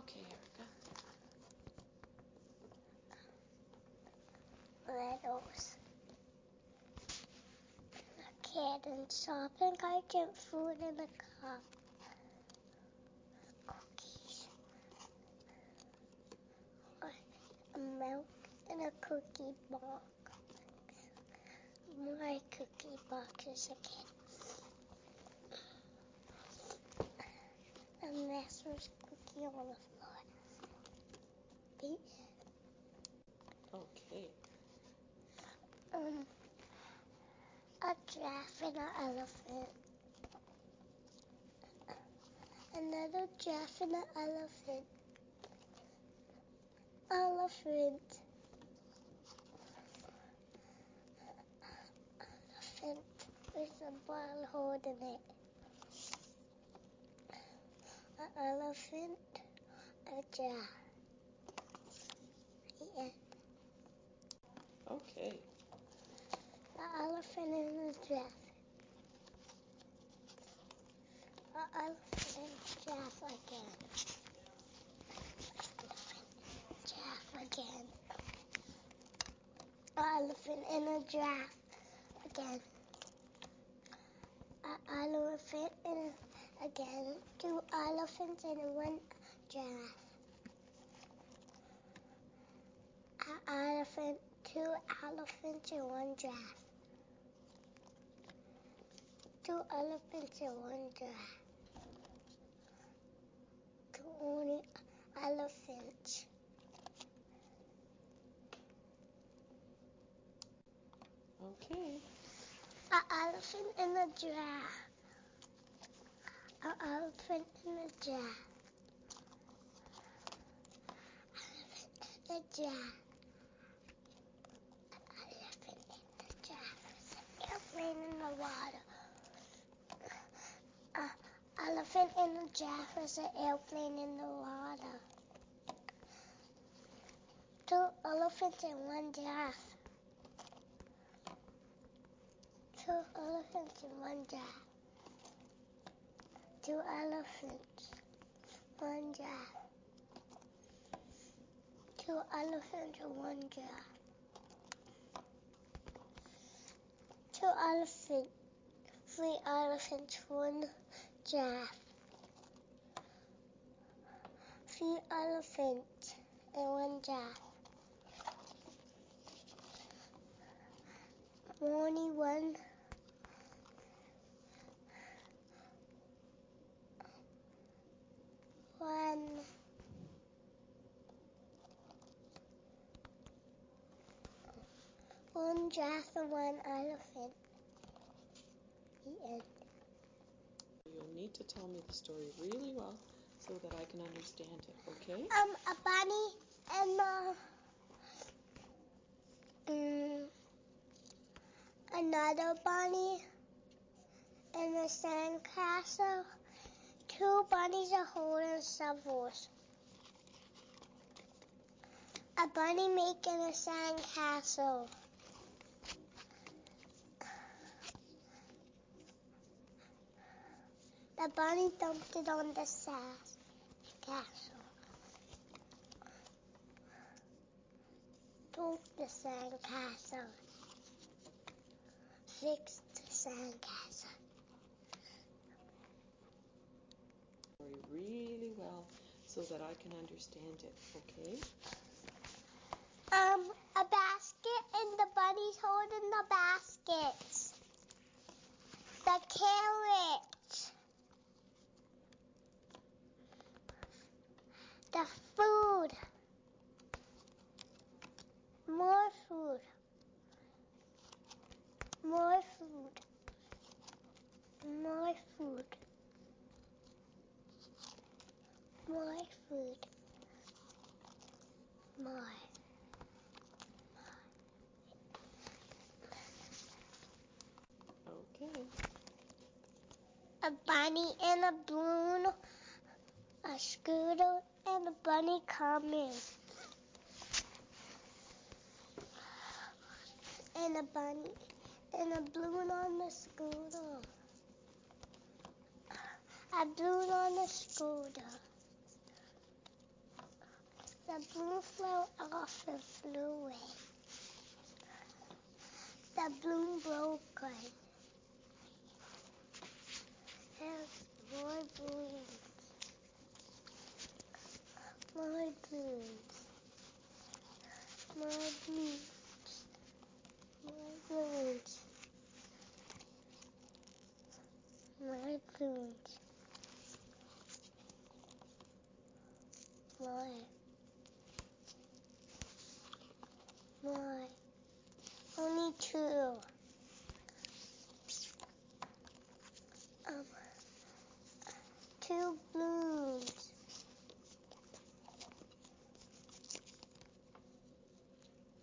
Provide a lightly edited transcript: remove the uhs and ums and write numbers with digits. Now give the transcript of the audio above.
Okay, Erica. Littles. A cat and shopping cart and food in a cup. Cookies. A milk in a cookie box. My cookie box is again. A master's cookie on the floor. Okay. A giraffe and an elephant. Another giraffe and an elephant. Elephant. Elephant with a ball holding it. An elephant, a giraffe. Yeah. Okay. An elephant and a giraffe. An elephant and a giraffe again. Elephant, giraffe again. An elephant and a giraffe again. An elephant and again. 2 elephants and 1 giraffe. An elephant, 2 elephants and 1 giraffe. 2 elephants and 1 giraffe. 2 only elephants. Okay. An elephant and a giraffe. An elephant and a giraffe. Elephant and a giraffe. Elephant and a giraffe. Airplane in the water. Elephant and a giraffe is an airplane in the water. 2 elephants and 1 giraffe. 2 elephants and 1 giraffe. 2 elephants, 1 giraffe. 2 elephants and 1 giraffe. 2 elephants, 3 elephants, 1 giraffe. 3 elephants and 1 giraffe. Only one giraffe and 1 elephant. The end. You'll need to tell me the story really well so that I can understand it, okay? A bunny and another bunny in a sandcastle. 2 bunnies are holding shovels. A bunny making a sandcastle. The bunny dumped it on the castle. Broke the sandcastle. Fixed the sandcastle. Really well so that I can understand it, okay? A basket and the bunny's holding the baskets. The carrots. The food. More food. More food. More food. More food. More. Okay. A bunny and a balloon, a scooter, and a bunny coming. And a bunny and a balloon on the scooter. A balloon on the scooter. The balloon flew off and flew away. The balloon broke on. And more balloons. More balloons. More balloons. More balloons. More balloons. More. More. Only two. Two balloons.